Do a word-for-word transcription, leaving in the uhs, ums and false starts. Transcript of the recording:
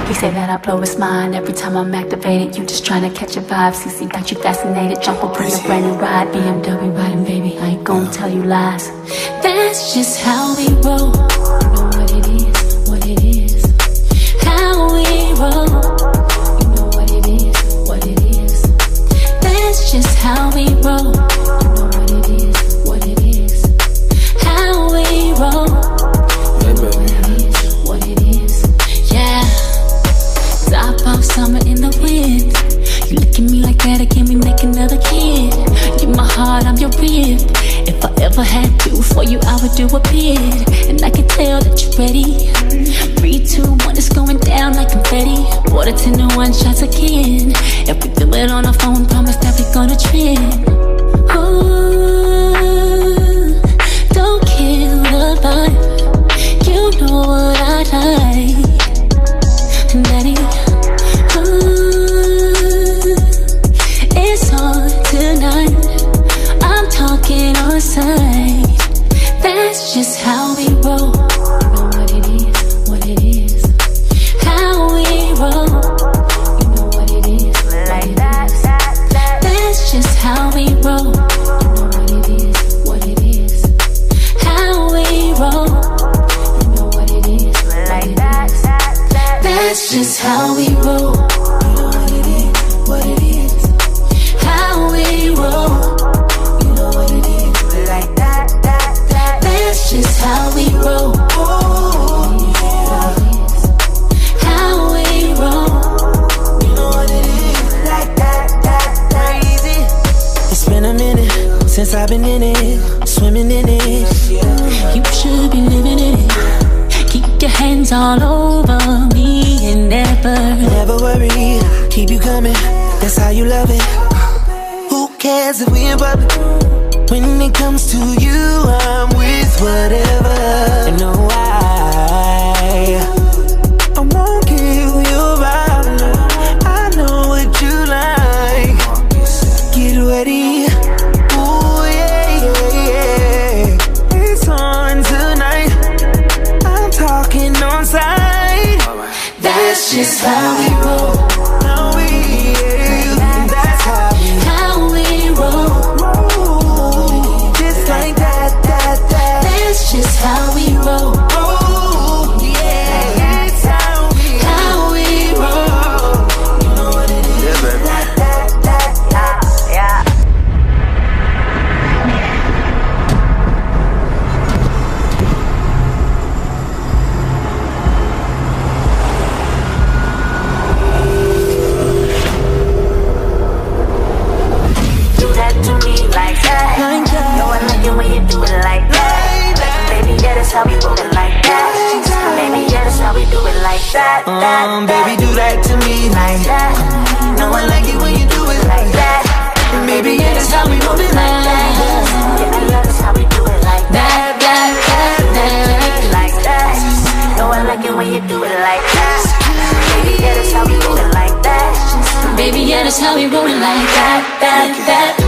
He say that I blow his mind every time I'm activated. You just tryna catch a vibe. C C got you fascinated. Jump up on your brand new ride. B M W riding, baby. I ain't gonna tell you lies. That's just how we roll. You know what it is, what it is. How we roll. You know what it is, what it is. That's just how we roll. You know what it is, what it is. How we roll. You know what it is, what it is. Yeah. Top off summer in the wind. You look at me like that, can we make another kid? You're my heart, I'm your rib. If I ever had to for you, I would do a bid. And I can tell that you're ready. Three, two, one, it's going down like confetti. Water ten to one shots again. If we do it on the phone, promise that we gonna trend. Ooh, don't kill the vibe. You know what I like, Daddy. Ooh, it's on tonight. I'm talking on sight. That's just how we roll. You know what it is, what it is. How we roll. You know what it is, like that, that, that. That's just how we roll. You know what it is, what it is. How we roll. You know what it is, like that, that, that. That's just how we roll. You know what it is, what it is. How we roll. Just how we roll. How we roll. You know what it is. Like that, that, crazy. It's been a minute since I've been in it, swimming in it. You should be living in it. Keep your hands all over me and never, never worry, keep you coming. That's how you love it. Who cares if we in public? When it comes to you, I'm with whatever. And no, I, I won't kill your vibe. I know what you like. Get ready. Ooh, yeah, yeah, yeah. It's on tonight. I'm talking on sight. That's just how we roll. How we, yeah. That's how we, how we roll. Just how we roll. Oh, yeah, that's how we, how we roll. You know what it is. Yeah, baby. That, that, that, that, yeah. Do that to me like that. Like that. No, I like it when you do it like that. That's how we do it like that. Baby, yeah, that's how we do it like that. that Um, baby, do that to me like that. No, I like it when you do it Like that. Baby, yeah, that's how we move it like that. Yeah, that's how we do it like that. That, that, that, like that. No, I like it when you do it like that. Baby, yeah, that's how we do it like that. Baby, yeah, that's how we roll it like that. That, that.